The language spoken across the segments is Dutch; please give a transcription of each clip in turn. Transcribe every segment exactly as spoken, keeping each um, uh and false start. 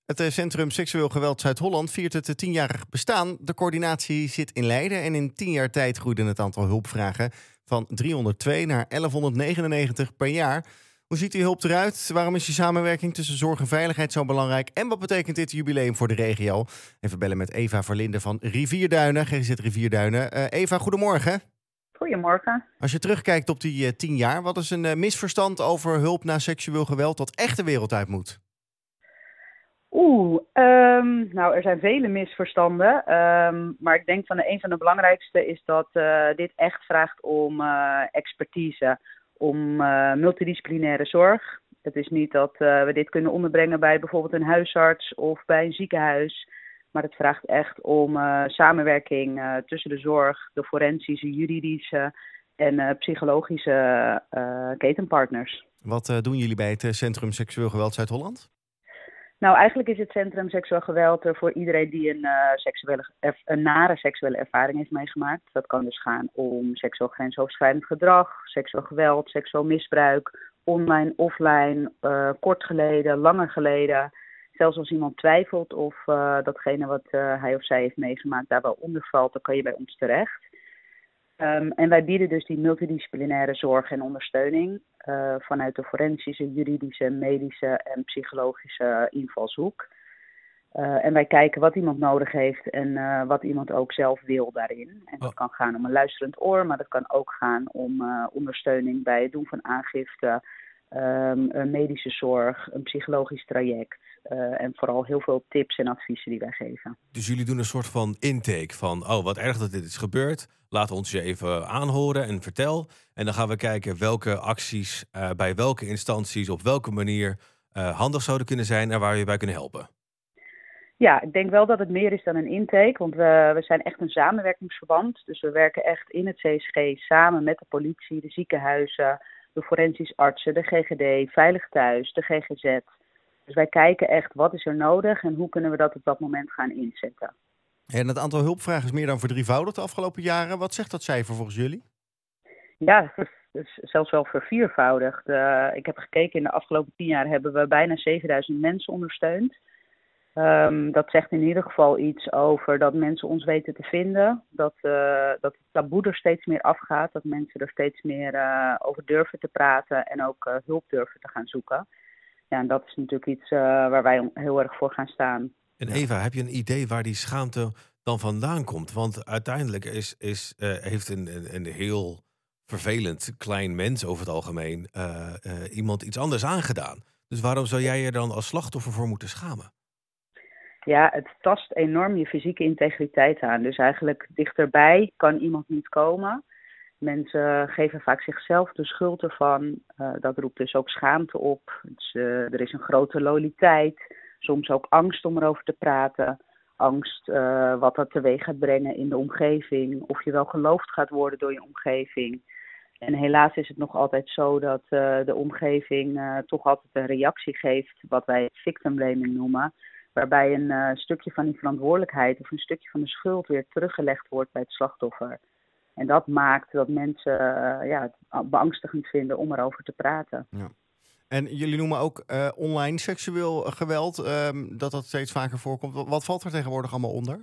Het eh, Centrum Seksueel Geweld Zuid-Holland viert het eh, tienjarig bestaan. De coördinatie zit in Leiden en in tien jaar tijd groeide het aantal hulpvragen van driehonderdtwee naar elfhonderdnegenennegentig per jaar. Hoe ziet die hulp eruit? Waarom is die samenwerking tussen zorg en veiligheid zo belangrijk? En wat betekent dit jubileum voor de regio? Even bellen met Eva Verlinde van Rivierduinen, G Z Rivierduinen. Uh, Eva, goedemorgen. Goedemorgen. Als je terugkijkt op die uh, tien jaar, wat is een uh, misverstand over hulp na seksueel geweld dat echt de wereld uit moet? Oeh, um, nou er zijn vele misverstanden, um, maar ik denk van de, een van de belangrijkste is dat uh, dit echt vraagt om uh, expertise, om uh, multidisciplinaire zorg. Het is niet dat uh, we dit kunnen onderbrengen bij bijvoorbeeld een huisarts of bij een ziekenhuis, maar het vraagt echt om uh, samenwerking uh, tussen de zorg, de forensische, juridische en uh, psychologische uh, ketenpartners. Wat uh, doen jullie bij het uh, Centrum Seksueel Geweld Zuid-Holland? Nou, eigenlijk is het Centrum Seksueel Geweld er voor iedereen die een, uh, seksuele, een nare seksuele ervaring heeft meegemaakt. Dat kan dus gaan om seksueel grensoverschrijdend gedrag, seksueel geweld, seksueel misbruik, online, offline, uh, kort geleden, langer geleden. Zelfs als iemand twijfelt of uh, datgene wat uh, hij of zij heeft meegemaakt daar wel onder valt, dan kan je bij ons terecht. Um, en wij bieden dus die multidisciplinaire zorg en ondersteuning uh, vanuit de forensische, juridische, medische en psychologische invalshoek. Uh, en wij kijken wat iemand nodig heeft en uh, wat iemand ook zelf wil daarin. En dat oh. kan gaan om een luisterend oor, maar dat kan ook gaan om uh, ondersteuning bij het doen van aangifte, um, een medische zorg, een psychologisch traject. Uh, en vooral heel veel tips en adviezen die wij geven. Dus jullie doen een soort van intake van, oh wat erg dat dit is gebeurd. Laat ons je even aanhoren en vertel. En dan gaan we kijken welke acties uh, bij welke instanties op welke manier uh, handig zouden kunnen zijn en waar we je bij kunnen helpen. Ja, ik denk wel dat het meer is dan een intake, want we, we zijn echt een samenwerkingsverband. Dus we werken echt in het C S G samen met de politie, de ziekenhuizen, de forensisch artsen, de G G D, Veilig Thuis, de G G Z. Dus wij kijken echt wat is er nodig en hoe kunnen we dat op dat moment gaan inzetten. En het aantal hulpvragen is meer dan verdrievoudigd de afgelopen jaren. Wat zegt dat cijfer volgens jullie? Ja, dus zelfs wel verviervoudigd. Uh, ik heb gekeken, in de afgelopen tien jaar hebben we bijna zevenduizend mensen ondersteund. Um, dat zegt in ieder geval iets over dat mensen ons weten te vinden. Dat, uh, dat het taboe er steeds meer afgaat. Dat mensen er steeds meer uh, over durven te praten en ook uh, hulp durven te gaan zoeken. Ja, en dat is natuurlijk iets uh, waar wij heel erg voor gaan staan. En Eva, heb je een idee waar die schaamte dan vandaan komt? Want uiteindelijk is, is, uh, heeft een, een, een heel vervelend klein mens over het algemeen uh, uh, iemand iets anders aangedaan. Dus waarom zou jij je dan als slachtoffer voor moeten schamen? Ja, het tast enorm je fysieke integriteit aan. Dus eigenlijk dichterbij kan iemand niet komen. Mensen geven vaak zichzelf de schuld ervan. Uh, dat roept dus ook schaamte op. Dus, uh, er is een grote loyaliteit. Soms ook angst om erover te praten. Angst uh, wat dat teweeg gaat brengen in de omgeving. Of je wel geloofd gaat worden door je omgeving. En helaas is het nog altijd zo dat uh, de omgeving uh, toch altijd een reactie geeft. Wat wij victim blaming noemen. Waarbij een uh, stukje van die verantwoordelijkheid of een stukje van de schuld weer teruggelegd wordt bij het slachtoffer. En dat maakt dat mensen uh, ja, het beangstigend vinden om erover te praten. Ja. En jullie noemen ook uh, online seksueel geweld, um, dat dat steeds vaker voorkomt. Wat valt er tegenwoordig allemaal onder?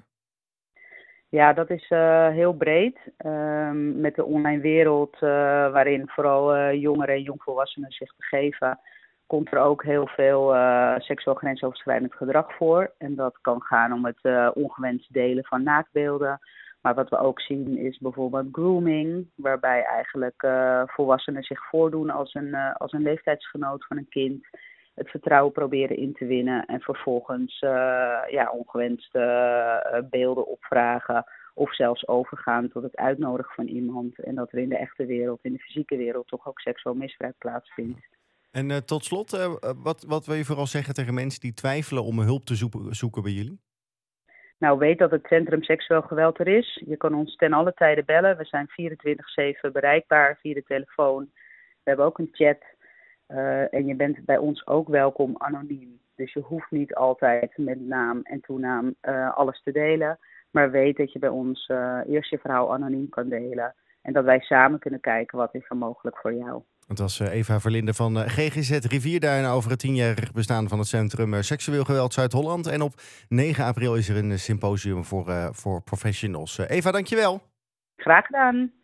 Ja, dat is uh, heel breed. Um, met de online wereld uh, waarin vooral uh, jongeren en jongvolwassenen zich begeven, komt er ook heel veel uh, seksueel grensoverschrijdend gedrag voor. En dat kan gaan om het uh, ongewenst delen van naaktbeelden. Maar wat we ook zien is bijvoorbeeld grooming, waarbij eigenlijk uh, volwassenen zich voordoen als een, uh, als een leeftijdsgenoot van een kind. Het vertrouwen proberen in te winnen en vervolgens uh, ja, ongewenste uh, beelden opvragen. Of zelfs overgaan tot het uitnodigen van iemand. En dat er in de echte wereld, in de fysieke wereld, toch ook seksueel misbruik plaatsvindt. En uh, tot slot, uh, wat, wat wil je vooral zeggen tegen mensen die twijfelen om hulp te zoeken, zoeken bij jullie? Nou, weet dat het Centrum Seksueel Geweld er is. Je kan ons ten alle tijde bellen. We zijn vierentwintig zeven bereikbaar via de telefoon. We hebben ook een chat. Uh, en je bent bij ons ook welkom anoniem. Dus je hoeft niet altijd met naam en toenaam uh, alles te delen. Maar weet dat je bij ons uh, eerst je verhaal anoniem kan delen. En dat wij samen kunnen kijken wat is er mogelijk voor jou. Het was Eva Verlinde van G G Z Rivierduinen over het tienjarig bestaan van het Centrum Seksueel Geweld Zuid-Holland. En op negen april is er een symposium voor, uh, voor professionals. Uh, Eva, dankjewel. Graag gedaan.